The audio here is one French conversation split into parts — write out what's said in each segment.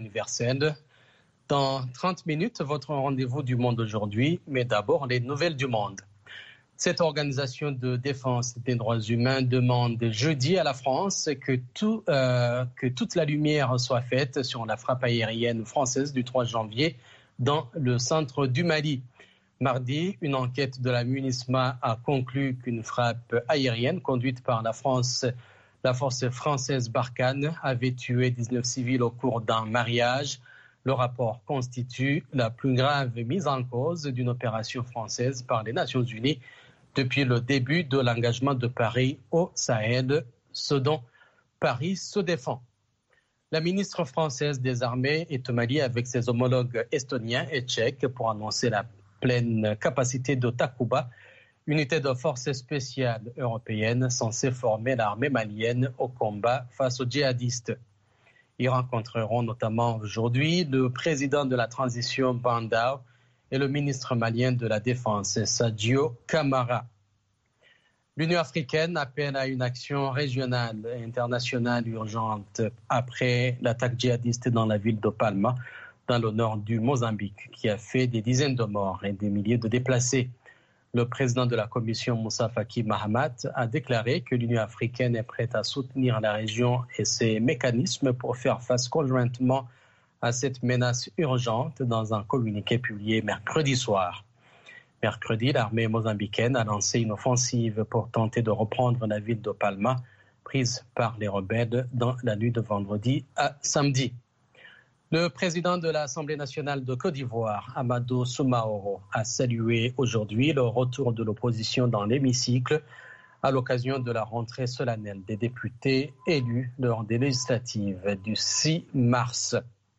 universelle. Dans 30 minutes, votre rendez-vous du monde aujourd'hui, mais d'abord les nouvelles du monde. Cette organisation de défense des droits humains demande jeudi à la France que toute la lumière soit faite sur la frappe aérienne française du 3 janvier dans le centre du Mali. Mardi, une enquête de la MINUSMA a conclu qu'une frappe aérienne conduite par la force française Barkhane avait tué 19 civils au cours d'un mariage. Le rapport constitue la plus grave mise en cause d'une opération française par les Nations Unies depuis le début de l'engagement de Paris au Sahel, ce dont Paris se défend. La ministre française des Armées est au Mali avec ses homologues estoniens et tchèques pour annoncer la pleine capacité de Takuba, unité de forces spéciales européenne censée former l'armée malienne au combat face aux djihadistes. Ils rencontreront notamment aujourd'hui le président de la transition Bandao et le ministre malien de la Défense, Sadio Camara. L'Union africaine appelle à une action régionale et internationale urgente après l'attaque djihadiste dans la ville de Palma, dans le nord du Mozambique, qui a fait des dizaines de morts et des milliers de déplacés. Le président de la commission, Moussa Faki Mahamat, a déclaré que l'Union africaine est prête à soutenir la région et ses mécanismes pour faire face conjointement à cette menace urgente dans un communiqué publié mercredi soir. Mercredi, l'armée mozambicaine a lancé une offensive pour tenter de reprendre la ville de Palma, prise par les rebelles dans la nuit de vendredi à samedi. Le président de l'Assemblée nationale de Côte d'Ivoire, Amadou Soumaoro, a salué aujourd'hui le retour de l'opposition dans l'hémicycle à l'occasion de la rentrée solennelle des députés élus lors des législatives du 6 mars.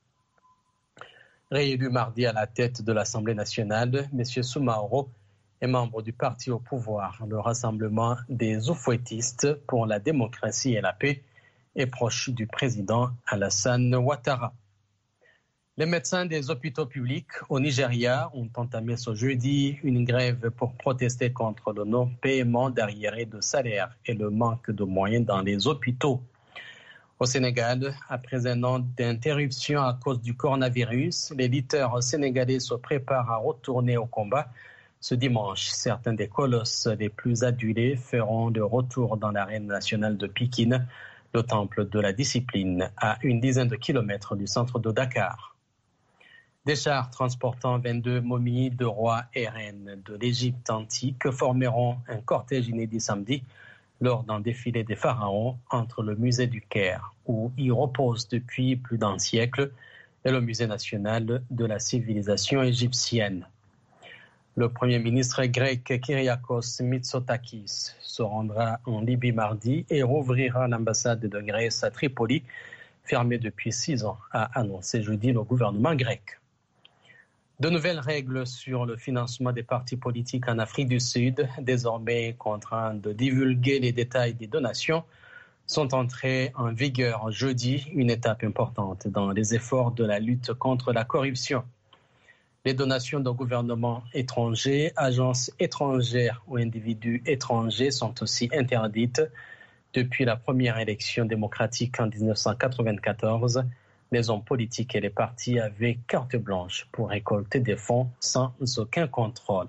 Réélu mardi à la tête de l'Assemblée nationale, M. Soumaoro est membre du parti au pouvoir, le Rassemblement des Oufouettistes pour la démocratie et la paix, et proche du président Alassane Ouattara. Les médecins des hôpitaux publics au Nigeria ont entamé ce jeudi une grève pour protester contre le non-paiement d'arriérés de salaire et le manque de moyens dans les hôpitaux. Au Sénégal, après un an d'interruption à cause du coronavirus, les lutteurs sénégalais se préparent à retourner au combat. Ce dimanche, certains des colosses les plus adulés feront le retour dans l'arène nationale de Pikine, le temple de la discipline, à une dizaine de kilomètres du centre de Dakar. Des chars transportant 22 momies de rois et reines de l'Égypte antique formeront un cortège inédit samedi lors d'un défilé des pharaons entre le musée du Caire, où ils reposent depuis plus d'un siècle, et le musée national de la civilisation égyptienne. Le Premier ministre grec Kyriakos Mitsotakis se rendra en Libye mardi et rouvrira l'ambassade de Grèce à Tripoli, fermée depuis 6 ans, a annoncé jeudi le gouvernement grec. De nouvelles règles sur le financement des partis politiques en Afrique du Sud, désormais contraints de divulguer les détails des donations, sont entrées en vigueur jeudi, une étape importante dans les efforts de la lutte contre la corruption. Les donations de gouvernements étrangers, agences étrangères ou individus étrangers sont aussi interdites. Depuis la première élection démocratique en 1994, les hommes politiques et les partis avaient carte blanche pour récolter des fonds sans aucun contrôle.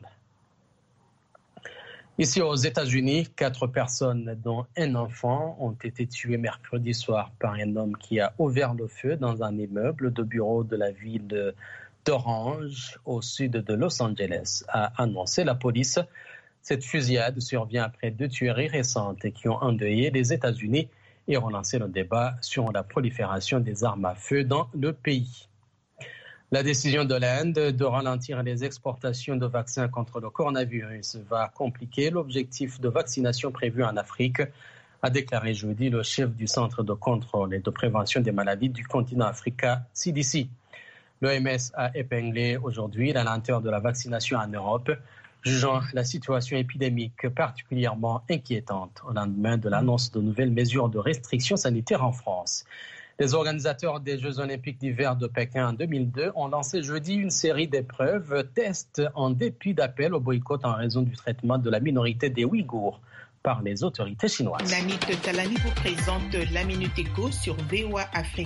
Ici aux États-Unis, 4 personnes, dont un enfant, ont été tuées mercredi soir par un homme qui a ouvert le feu dans un immeuble de bureau de la ville d'Orange, au sud de Los Angeles, a annoncé la police. Cette fusillade survient après 2 tueries récentes qui ont endeuillé les États-Unis et relancé le débat sur la prolifération des armes à feu dans le pays. La décision de l'Inde de ralentir les exportations de vaccins contre le coronavirus va compliquer l'objectif de vaccination prévu en Afrique, a déclaré jeudi le chef du Centre de contrôle et de prévention des maladies du continent africain, CDC. L'OMS a épinglé aujourd'hui la lenteur de la vaccination en Europe, jugeant la situation épidémique particulièrement inquiétante au lendemain de l'annonce de nouvelles mesures de restrictions sanitaires en France. Les organisateurs des Jeux olympiques d'hiver de Pékin en 2002 ont lancé jeudi une série d'épreuves tests en dépit d'appels au boycott en raison du traitement de la minorité des Ouïghours par les autorités chinoises. Namit Talani vous présente la Minute Éco sur VOA Afrique.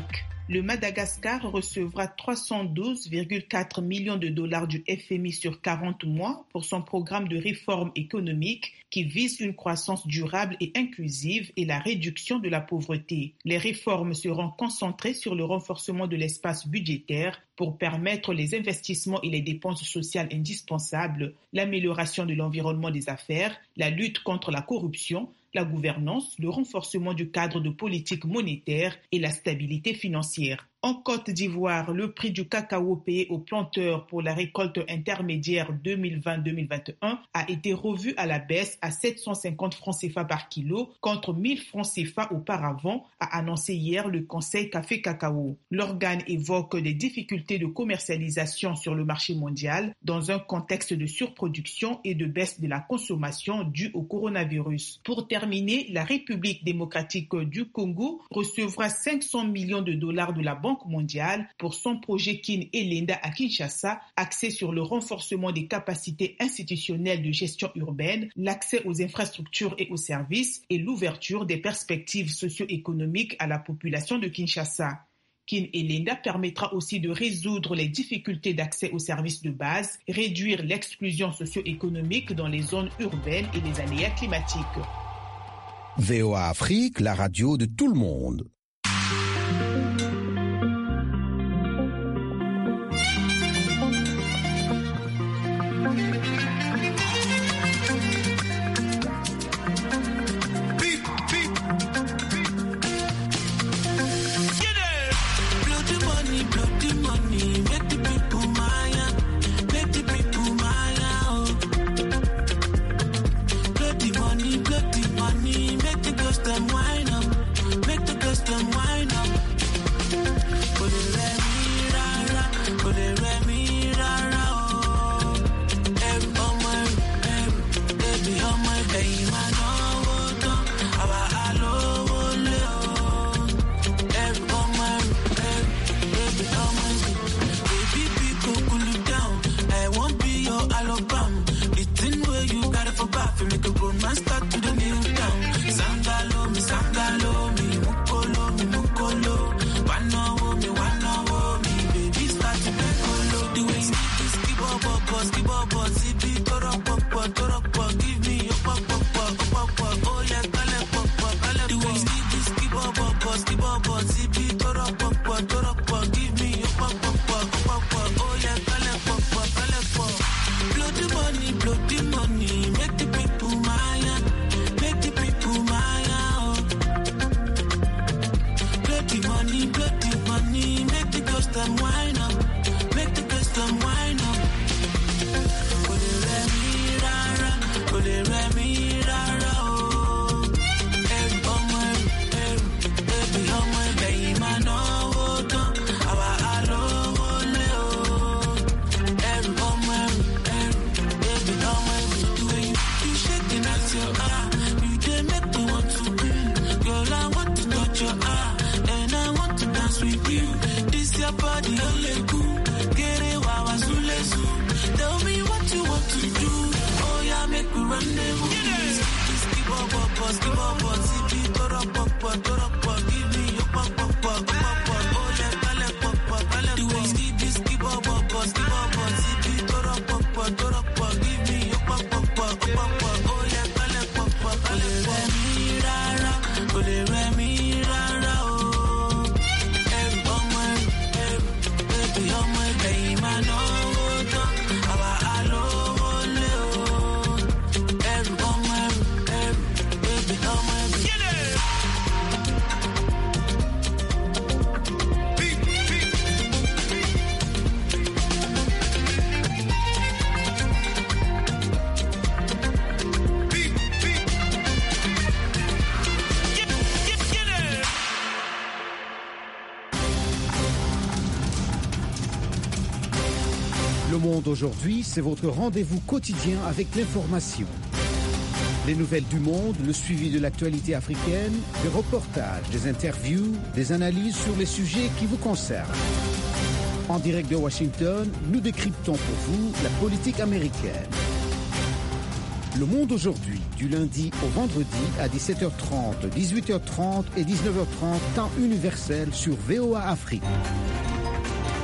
Le Madagascar recevra 312,4 millions de dollars du FMI sur 40 mois pour son programme de réforme économique qui vise une croissance durable et inclusive et la réduction de la pauvreté. Les réformes seront concentrées sur le renforcement de l'espace budgétaire pour permettre les investissements et les dépenses sociales indispensables, l'amélioration de l'environnement des affaires, la lutte contre la corruption, la gouvernance, le renforcement du cadre de politique monétaire et la stabilité financière. En Côte d'Ivoire, le prix du cacao payé aux planteurs pour la récolte intermédiaire 2020-2021 a été revu à la baisse à 750 francs CFA par kilo contre 1000 francs CFA auparavant, a annoncé hier le Conseil Café Cacao. L'organe évoque des difficultés de commercialisation sur le marché mondial dans un contexte de surproduction et de baisse de la consommation due au coronavirus. Pour terminer, la République démocratique du Congo recevra 500 millions de dollars de la Banque mondiale pour son projet Kin Elenda à Kinshasa, axé sur le renforcement des capacités institutionnelles de gestion urbaine, l'accès aux infrastructures et aux services et l'ouverture des perspectives socio-économiques à la population de Kinshasa. Kin Elenda permettra aussi de résoudre les difficultés d'accès aux services de base, réduire l'exclusion socio-économique dans les zones urbaines et les aléas climatiques. VOA Afrique, la radio de tout le monde. Le Monde aujourd'hui, c'est votre rendez-vous quotidien avec l'information. Les nouvelles du monde, le suivi de l'actualité africaine, des reportages, des interviews, des analyses sur les sujets qui vous concernent. En direct de Washington, nous décryptons pour vous la politique américaine. Le Monde aujourd'hui, du lundi au vendredi à 17h30, 18h30 et 19h30, temps universel sur VOA Afrique.